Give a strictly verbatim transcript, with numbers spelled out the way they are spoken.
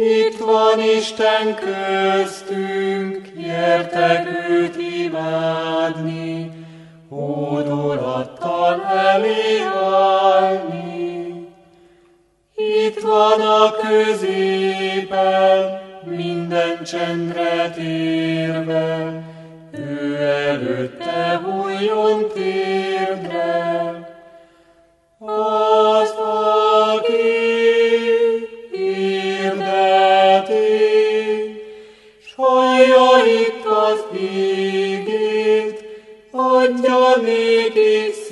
Itt van Isten köztünk, gyertek őt imádni, hódolattal elé állni. Itt van a középen, minden csendre térve, ő előtte hulljon térdre. Az, aki hirdeti, s hallja itt az ígét, adja néki